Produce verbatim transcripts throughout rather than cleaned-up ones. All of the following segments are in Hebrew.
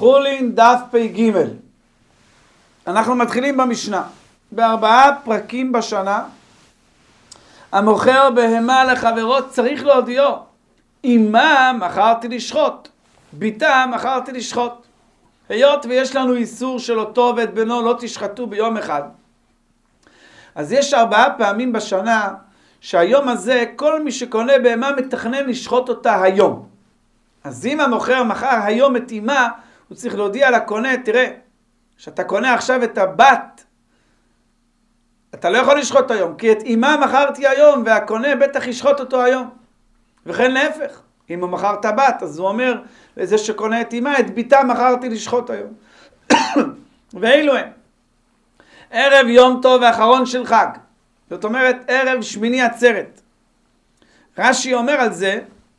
חולין דף פ"ג. אנחנו מתחילים במשנה. בארבעה פרקים בשנה, המוכר בהמה לחברות צריך להודיעו, אמה מכרתי לשחוט, ביתה מכרתי לשחוט. היות ויש לנו איסור של אותו ואת בנו לא תשחטו ביום אחד, אז יש ארבעה פעמים בשנה שהיום הזה כל מי שקונה בהמה מתכנן לשחוט אותה היום. אז אם המוכר מכר היום את אמה, הוא צריך להודיע לקונה, תראה, שאתה קונה עכשיו את הבת, אתה לא יכול לשחוט היום, כי את אמה מכרתי היום, והקונה בטח ישחוט אותו היום. וכן להפך, אם הוא מכר את הבת, אז הוא אומר לזה שקונה את אמה, את ביתה מכרתי לשחוט היום. ואילו הם, ערב יום טוב האחרון של חג, זאת אומרת ערב שמיני עצרת. רש"י אומר על זה,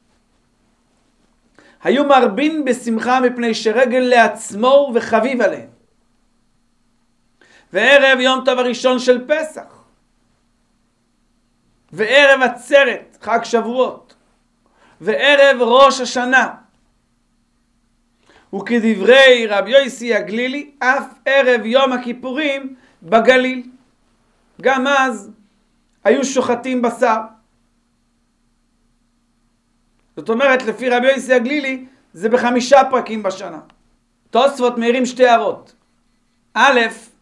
היו מרבין בשמחה מפני שרגל לעצמו וחביב עליהם. וערב יום טוב הראשון של פסח, וערב עצרת, חג שבועות, וערב ראש השנה, וכדברי רבי יוסי הגלילי, אף ערב יום הכיפורים בגליל. גם אז היו שוחטים בשר. זאת אומרת, לפי רבי יוסי הגלילי, זה בחמישה פרקים בשנה. תוספות מעירים שתי הערות. א',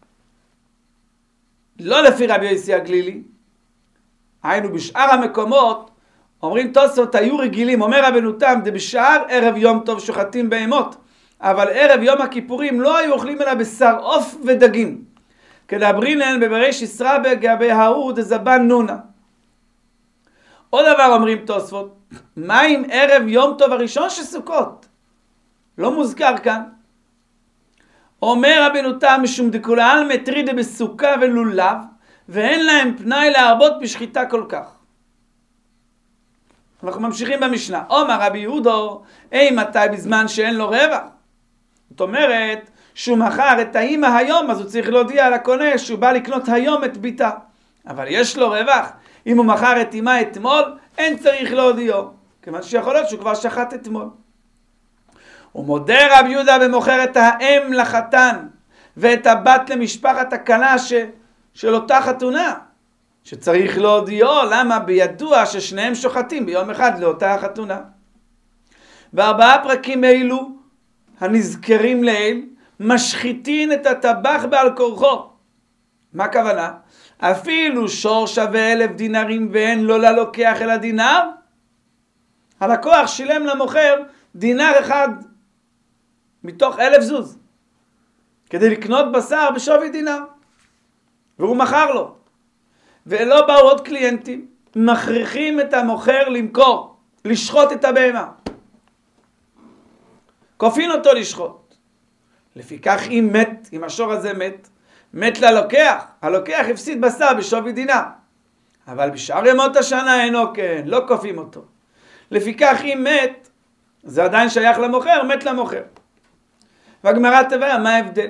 לא לפי רבי יוסי הגלילי, היינו בשאר המקומות, אומרים תוספות היו רגילים, אומר רבנו תם, זה בשאר ערב יום טוב שוחטים בהמות, אבל ערב יום הכיפורים לא היו אוכלים אלא בשר עוף ודגים. כדברינן בבראשית רבה גבי ההוא דזבן נונה. עוד דבר אומרים תוספות, מה עם ערב יום טוב הראשון של סוכות? לא מוזכר כאן. אומר רבנו תם, משום דכולן מטרידה בסוכה ולולב, ואין להם פנאי להרבות בשחיטה כל כך. אנחנו ממשיכים במשנה. אומר רבי יהודו, אי מתי בזמן שאין לו רווח? זאת אומרת, שהוא מכר את האמא היום, אז הוא צריך להודיע על הקונה שהוא בא לקנות היום את ביתה. אבל יש לו רווח. אם הוא מכר את אמא אתמול, אין צריך להודיעו. כיוון שיכול להיות שהוא כבר שחט אתמול. הוא מודה רבי יהודה במוכר את האם לחתן, ואת הבת למשפחת הכלה ש... של אותה חתונה. שצריך להודיעו, למה בידוע ששניהם שוחטים ביום אחד לאותה חתונה. בארבעה פרקים אלו, הנזכרים לעיל, משחיתין את הטבח בעל כורחו. מה הכוונה? אפילו שור שווה אלף דינרים ואין לו ללוקח אלא דינר, הלקוח שילם למוכר דינר אחד מתוך אלף זוז כדי לקנות בשר בשווי דינר, והוא מכר לו. ולא באו עוד קליינטים, מכריחים את המוכר למכור, לשחוט את הבהמה, כופין אותו לשחוט. לפיכך אם מת, אם השור הזה מת, מת ללוקח, הלוקח הפסיד בשר בשווי דינר, אבל בשאר ימות השנה אינו כן, לא כופים אותו. לפיכך אם מת, זה עדיין שייך למוכר, מת למוכר. והגמרא תבהר, מה ההבדל?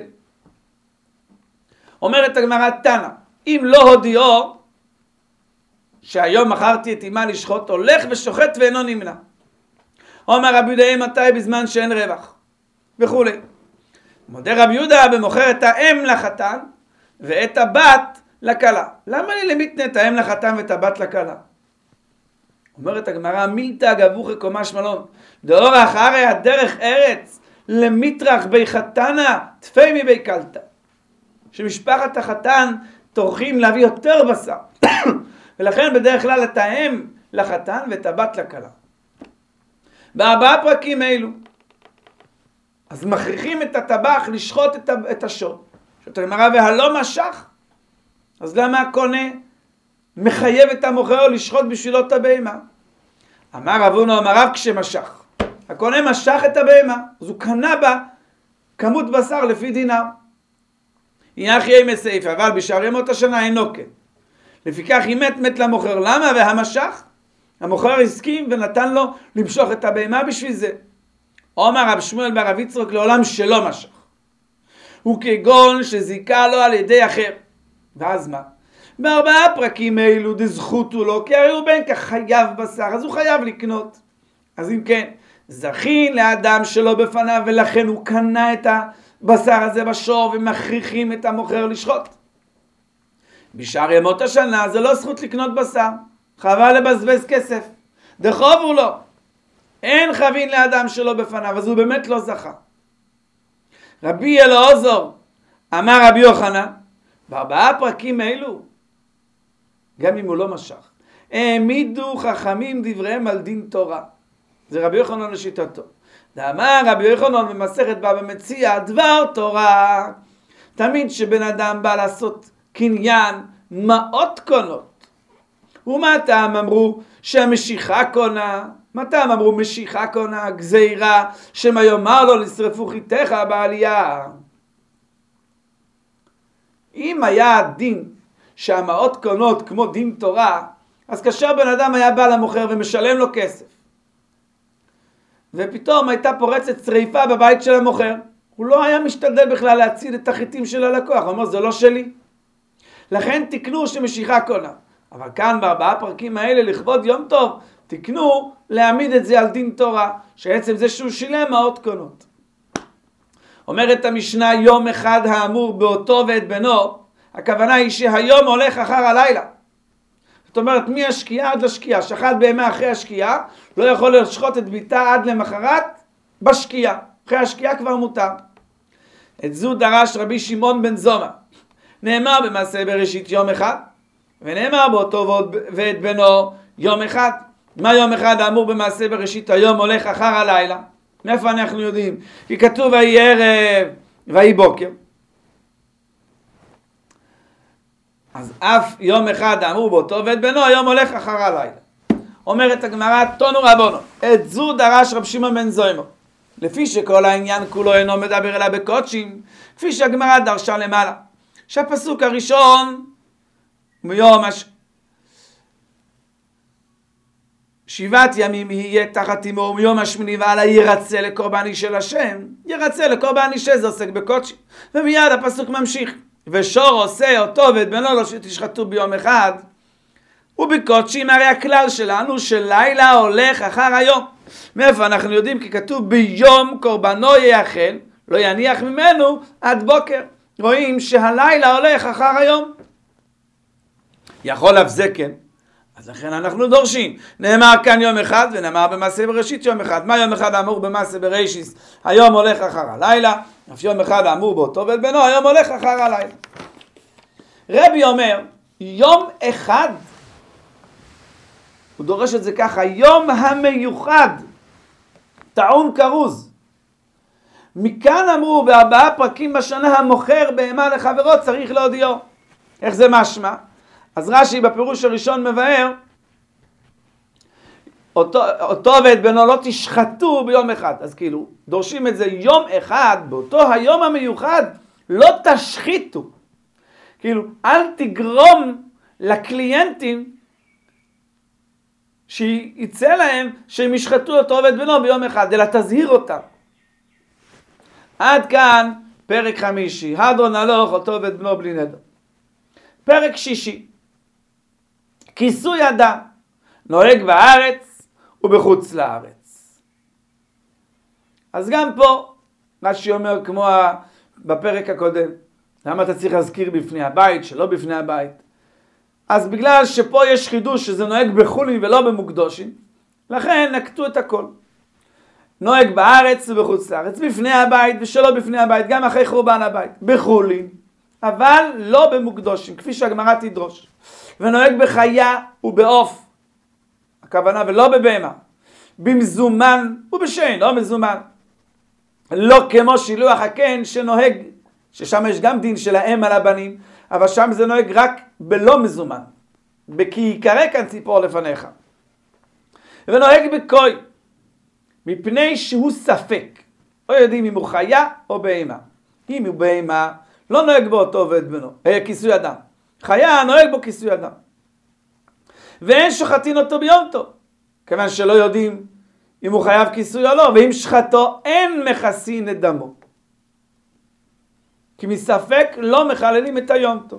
אומרת הגמרא תנא, אם לא הודיעו שהיום מכרתי את אמה לשחוט, הולך ושוחט ואינו נמנע. אומר רבי יהודה, מתי בזמן שאין רווח וכו'. מודה רבי יהודה במוכר את האם לחתן ואת הבת לכלה. למה לי למתנה את האם לחתן ואת הבת לכלה? אומרת הגמרא, מילתא גבוכי קומש מלון, דאורח הרי הדרך ארץ למטרח בי חתנה תפי מבי קלתא. שמשפחת החתן טורחים להביא יותר בשר, ולכן בדרך כלל את האם לחתן ואת הבת לכלה. בארבעה פרקים אלו, אז מכריחים את הטבח לשחוט את השור. זאת אומרת, והלא משך, אז למה הקונה מחייב את המוכר לשחוט בשבילו את הבהמה? אמר רבנו, אמר רב כשמשך. הקונה משך את הבהמה, אז הוא קנה בה כמות בשר לפי דינר. יחי ימי סעיף, אבל בשאר ימות השנה אינו כן. לפיכך אם מת מת למוכר. למה? והמשך? המוכר הסכים ונתן לו למשוך את הבהמה בשביל זה. אומר רב שמואל בר רב יצחק לעולם שלא משך. הוא כגון שזיקה לו על ידי אחר. ואז מה? בארבעה פרקים אלו דזכותו לו, כי הרי הוא בין כך חייב בשר, אז הוא חייב לקנות. אז אם כן, זכין לאדם שלא בפניו, ולכן הוא קנה את הבשר הזה בשור, ומכריחים את המוכר לשחוט. בשאר ימות השנה זה לא זכות לקנות בשר, חבל לבזבז כסף, דחוב הוא לא. אין חבין לאדם שלא בפניו, אז הוא באמת לא זכה. רבי אלעזר אמר רבי יוחנן, בארבעה פרקים אלו, גם אם הוא לא משך, העמידו חכמים דבריהם על דין תורה. זה רבי יוחנן לשיטתו. ואמר רבי יוחנן במסכת בבא מציעא, דבר תורה, תמיד שבן אדם בא לעשות קניין, מאות קונות. ומה טעם אמרו שהמשיכה קונה? מה טעם אמרו משיכה קונה? גזירה שמא יאמר לו לשרפו חיתך בעלייה. אם היה דין שהמאות קונות כמו דין תורה, אז כאשר בן אדם היה בא למוכר ומשלם לו כסף, ופתאום הייתה פורצת שריפה בבית של המוכר, הוא לא היה משתדל בכלל להציל את החיטים של הלקוח, הוא אומר זה לא שלי. לכן תקנו שמשיכה קונה. אבל כאן בארבעה פרקים האלה לכבוד יום טוב, תקנו להעמיד את זה על דין תורה, שעצם זה שהוא שילם מאות קונות. אומרת המשנה, יום אחד האמור באותו ואת בנו, הכוונה היא שהיום הולך אחר הלילה. זאת אומרת, מהשקיעה עד לשקיעה, שחט בהמה אחרי השקיעה, לא יכול לשחוט את ביתה עד למחרת בשקיעה. אחרי השקיעה כבר מותר. את זו דרש רבי שמעון בן זומא. נאמר במעשה בראשית יום אחד, ונאמר באותו ואת בנו יום אחד. מה יום אחד האמור במעשה בראשית? היום הולך אחר הלילה. מאיפה אנחנו יודעים? כי כתוב ויהי ערב ויהי בוקר. אז אף יום אחד האמור באותו ואת בנו, היום הולך אחר הלילה. אומרת הגמרא, תונו רבונו, את זו דרש רב שמעון בן זומא. לפי שכל העניין כולו אינו מדבר אלא בקודשים, כפי שהגמרא דרשה למעלה. שהפסוק הראשון מיום הש... שבעת ימים יהיה תחת אמו, ומיום השמיני והלאה ירצה לקורבן איש של השם. ירצה לקורבן איש זה עוסק בקודשים. ומיד הפסוק ממשיך. ושור עושה אותו ואת בנו לא שתשחטו ביום אחד. ובקודשים הרי הכלל שלנו שלילה הולך אחר היום. מאיפה אנחנו יודעים? כי כתוב ביום קורבנו יאכל, לא יניח ממנו עד בוקר. רואים שהלילה הולך אחר היום. יכול אף זה כן. אז לכן אנחנו דורשים. נאמר כאן יום אחד ונאמר במעשה בראשית יום אחד. מה יום אחד האמור במעשה בראשית? היום הולך אחר הלילה. אף יום אחד האמור באותו ואת בנו, היום הולך אחר הלילה. רבי אומר, יום אחד, הוא דורש את זה ככה, יום המיוחד, טעון כרוז. מכאן אמרו בארבעה פרקים בשנה, המוכר בהמה לחברו צריך להודיעו. איך זה משמע? אז רש"י בפירוש הראשון מבאר, אותו, אותו ואת בנו לא תשחטו ביום אחד. אז כאילו, דורשים את זה יום אחד, באותו היום המיוחד, לא תשחיתו. כאילו, אל תגרום לקליינטים שיצא להם שהם ישחטו אותו ואת בנו ביום אחד, אלא תזהיר אותם. עד כאן פרק חמישי, הדרון הלוך אותו ואת בנו בלי נדר. פרק שישי, כיסוי אדם, נוהג בארץ ובחוץ לארץ. אז גם פה, רש"י אומר כמו בפרק הקודם, למה אתה צריך להזכיר בפני הבית, שלא בפני הבית? אז בגלל שפה יש חידוש שזה נוהג בחולין ולא במוקדושים, לכן נקטו את הכל. נוהג בארץ ובחוץ לארץ, בפני הבית ושלא בפני הבית, גם אחרי חורבן הבית, בחולין, אבל לא במוקדושים, כפי שהגמרא תדרוש. ונוהג בחיה ובעוף, הכוונה ולא בבהמה, במזומן ובשאין, לא מזומן. לא כמו שילוח הקן שנוהג, ששם יש גם דין של האם על הבנים, אבל שם זה נוהג רק בלא מזומן, כי יקרא כאן ציפור לפניך. ונוהג בקוי, מפני שהוא ספק, לא יודעים אם הוא חיה או בהמה. אם הוא בהמה, לא נוהג בו אותו ואת בנו, כיסוי אדם. חיה נוהג בו כיסוי אדם. ואין שוחטין אותו ביום טוב, כיוון שלא יודעים אם הוא חייב כיסוי או לא, ואם שחטו אין מכסין את דמו. כי מספק לא מחללים את היום טוב.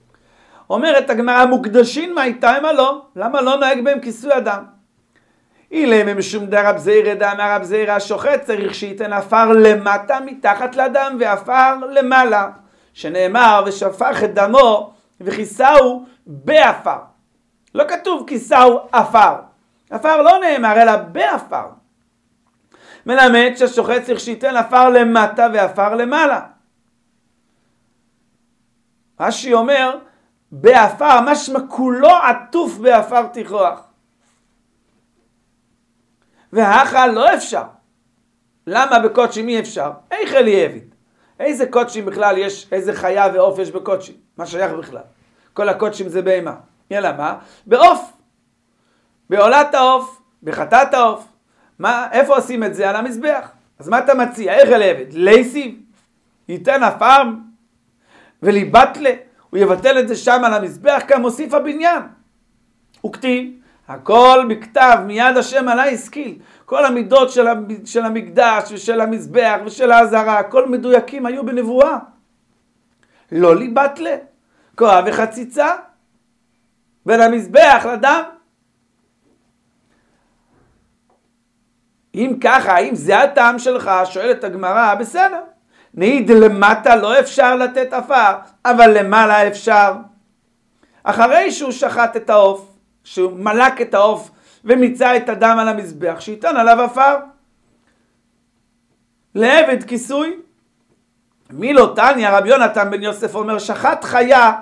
אומרת הגמרא, מוקדשים מה איתה מה לא? למה לא נוהג בהם כיסוי אדם? אילם משום דרב זעירא דאמר רב זעירא השוחט צריך שייתן עפר למטה מתחת לדם ועפר למעלה, שנאמר ושפך את דמו וכיסהו בעפר. לא כתוב כיסהו עפר, עפר לא נאמר אלא בעפר. מלמד שהשוחט צריך שייתן עפר למטה ועפר למעלה. רש"י אומר בעפר, משמע כולו עטוף בעפר תכרוח. והאכל לא אפשר. למה בקודשים אי אפשר? איך אלי עבד? איזה קודשים בכלל יש, איזה חיה ועוף יש בקודשים? מה שייך בכלל? כל הקודשים זה בהמה. יאללה מה? בעוף. בעולת העוף, בחטאת העוף. מה, איפה עושים את זה? על המזבח. אז מה אתה מציע? איך אלי עבד? לייסיב? ייתן עפר וליבטלה? הוא יבטל את זה שם על המזבח כמוסיף הבניין. הוא כתיב, הכל בכתב מיד השם עלי השכיל. כל המידות של המקדש ושל המזבח ושל העזרה, הכל מדויקים היו בנבואה. לא ליבטלה, כהה וחציצה, בין המזבח לדם. אם ככה, אם זה הטעם שלך, שואלת הגמרא, בסדר. נעיד למטה לא אפשר לתת עפר, אבל למעלה אפשר. אחרי שהוא שחט את העוף, שהוא מלק את העוף ומיצה את הדם על המזבח, שייתן עליו עפר. לעבד כיסוי. מי לא תניא, רבי יונתן בן יוסף אומר, שחט חיה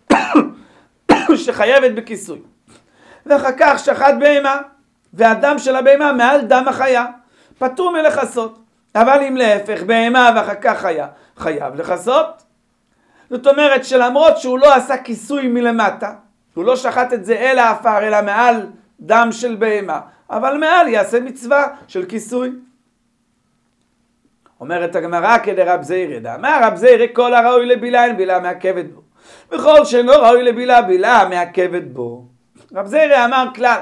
שחייבת בכיסוי. ואחר כך שחט בהמה, והדם של הבהמה מעל דם החיה. פטור מלכסות. אבל אם להפך, בהמה ואחר כך חיה, חייב לכסות. זאת אומרת שלמרות שהוא לא עשה כיסוי מלמטה, הוא לא שחט את זה אל האפר, אלא מעל דם של בהמה, אבל מעל יעשה מצווה של כיסוי. אומרת הגמרא כדרב זעירא דאמר רב זעירא כל הראוי לבילה אין בילה מעכבת בו, וכל שאינו ראוי לבילה בילה מעכבת בו. רב זעירא אמר כלל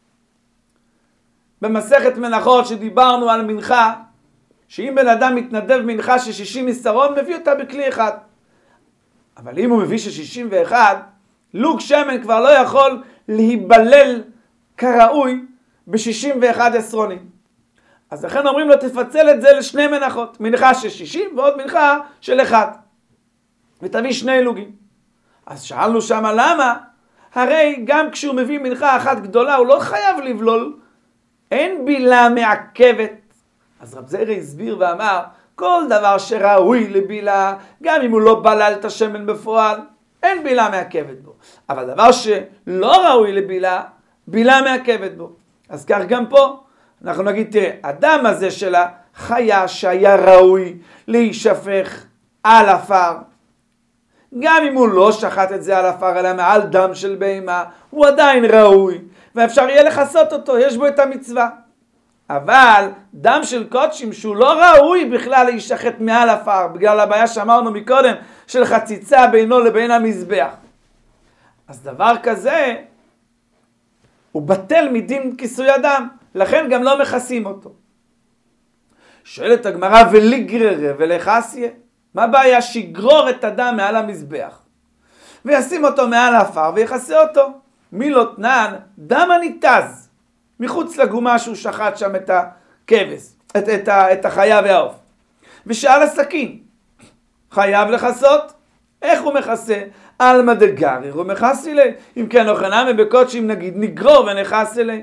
במסכת מנחות שדיברנו על מנחה, שאם בן אדם מתנדב מנחה של שישים מסרון, מביא אותה בכלי אחד. אבל אם הוא מביא של שישים ואחת, לוג שמן כבר לא יכול להיבלל כראוי ב-שישים ואחת עשרונים. אז לכן אומרים לו תפצל את זה לשני מנחות, מנחה של שישים ועוד מנחה של אחד. ותביא שני לוגים. אז שאלנו שמה למה? הרי גם כשהוא מביא מנחה אחת גדולה הוא לא חייב לבלול, אין בילה מעכבת. אז רב זעירא הסביר ואמר, כל דבר שראוי לבילה, גם אם הוא לא בלל את השמן בפועל, אין בילה מעכבת בו. אבל דבר שלא ראוי לבילה, בילה מעכבת בו. אז כך גם פה, אנחנו נגיד, תראה, הדם הזה של החיה שהיה ראוי להישפך על עפר, גם אם הוא לא שחט את זה על עפר, אלא מעל דם של בהמה, הוא עדיין ראוי, ואפשר יהיה לחסות אותו, יש בו את המצווה. אבל דם של קודשים שהוא לא ראוי בכלל להישחט מעל עפר, בגלל הבעיה שאמרנו מקודם, של חציצה בינו לבין המזבח. אז דבר כזה, הוא בטל מדין כיסוי הדם, לכן גם לא מכסים אותו. שואלת הגמרא, וליגררה ולחסיה, מה בעיה שיגרור את הדם מעל המזבח, וישים אותו מעל עפר ויחסה אותו? מי לא תנן, דם הניתז, מחוץ לגומה שהוא שחט שם את הכבש, את, את, את החיה והעוף. ושאל הסכין, חייב לחסות? איך הוא מכסה? על מדגרר הוא מכס אלי. אם כן אוכנמי בקודשים נגיד נגרור ונחס אלי.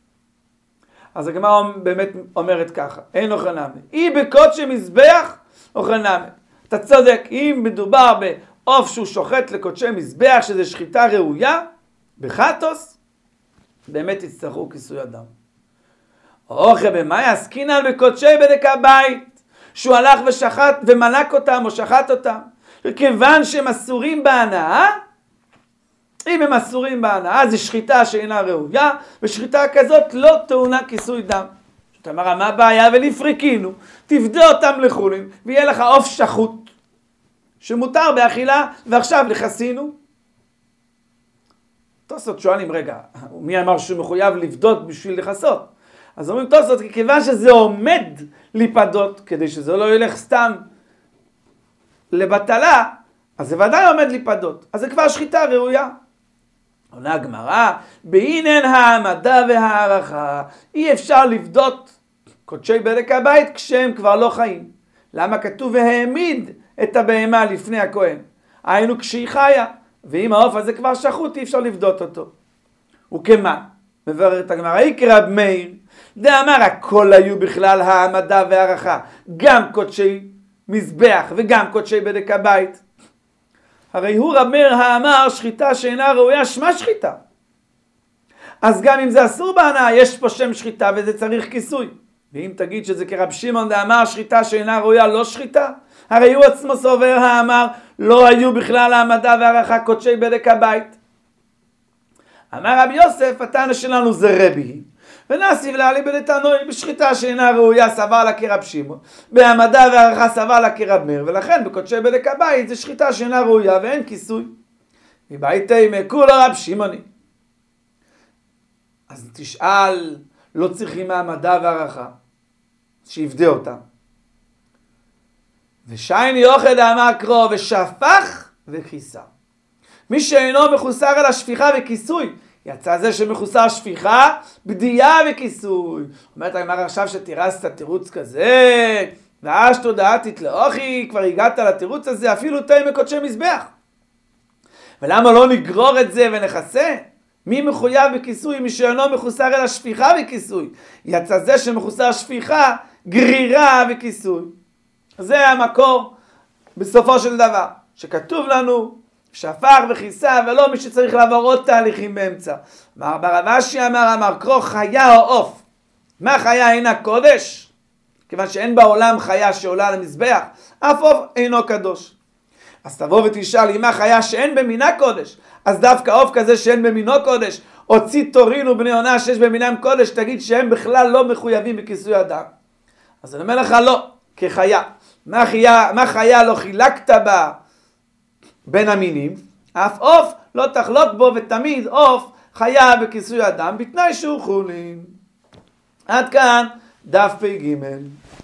אז הגמרא באמת אומרת ככה, אין אוכנמי. אי בקודשי מזבח אוכנמי. אתה צודק, אם מדובר בעוף שהוא שוחט לקודשי מזבח, שזה שחיטה ראויה, בחטוס, באמת יצטרכו כיסוי אדם. אוכל במה יעסקינן בקודשי בדק הבית, שהוא הלך ושחט ומלק אותם או שחט אותם, וכיוון שהם אסורים בהנאה, אם הם אסורים בהנאה, זה שחיטה שאינה ראויה, ושחיטה כזאת לא טעונה כיסוי דם. זאת אומרת, מה הבעיה? ולפריקינו, תפדה אותם לחולין, ויהיה לך עוף שחוט, שמותר באכילה, ועכשיו לחסינו. תוספות שואלים, רגע, מי אמר שהוא מחויב לפדות בשביל לחסות? אז אומרים תוספות, כיוון שזה עומד להיפדות, כדי שזה לא ילך סתם לבטלה, אז זה ודאי עומד להיפדות. אז זה כבר שחיטה ראויה. עונה הגמרא, בהינן העמדה והערכה, אי אפשר לבדות קודשי בדק הבית כשהם כבר לא חיים. למה כתוב והעמיד את הבהמה לפני הכהן? היינו כשהיא חיה, ואם העוף הזה כבר שחוט אי אפשר לבדות אותו. וכמה? מבררת הגמרא, יקרא רב מאיר, דאמר הכל היו בכלל העמדה והערכה, גם קודשי מזבח וגם קודשי בדק הבית. הרי הוא רב מאיר האמר שחיטה שאינה ראויה שמה שחיטה. אז גם אם זה אסור בהנאה, יש פה שם שחיטה וזה צריך כיסוי. ואם תגיד שזה כרב שמעון דאמר שחיטה שאינה ראויה לא שחיטה, הרי הוא עצמו סובר האמר לא היו בכלל העמדה והערכה קודשי בדק הבית. אמר רבי יוסף, הטענה שלנו זה רבי, ונסיב לעלי בדתנוי בשחיטה שאינה ראויה סבר לה כרב שמעון, בהעמדה והערכה סבר לה כרב מאיר, ולכן בקודשי בדק הבית זה שחיטה שאינה ראויה ואין כיסוי. מבייתי מכולו רב שמעוני. אז תשאל, לא צריכים העמדה והערכה, שיפדה אותם. ושייני יוחד אמר קרוא ושפך וכיסה. מי שאינו מחוסר על השפיכה וכיסוי, יצא זה שמחוסר שפיכה, בדייה וכיסוי. אומרת הגמרא עכשיו שתירסת תירוץ כזה, ואז תודעתית לאוכי, כבר הגעת לתירוץ הזה, אפילו תאי מקודשי מזבח. ולמה לא נגרור את זה ונחסה? מי מחויב בכיסוי? מי שאינו מחוסר על השפיכה וכיסוי. יצא זה שמחוסר שפיכה, גרירה וכיסוי. זה המקור בסופו של דבר, שכתוב לנו שפך וכיסה, ולא מי שצריך לעבור עוד תהליכים באמצע. אמר ברב אשי אמר, אמר קרוא חיה או עוף. מה חיה אינה קודש? כיוון שאין בעולם חיה שעולה על המזבח, אף עוף אינו קדוש. אז תבוא ותשאל, אם מה חיה שאין במינה קודש, אז דווקא עוף כזה שאין במינו קודש, הוציא תורין ובני עונה שיש במינם קודש, תגיד שהם בכלל לא מחויבים בכיסוי אדם. אז אני אומר לך לא, כחיה. מה חיה, מה חיה לא חילקת בה בין המינים? אף עוף לא תחלוק בו, ותמיד עוף חיה בכיסוי אדם, בתנאי שהוא חולין. עד כאן דף פי ג'.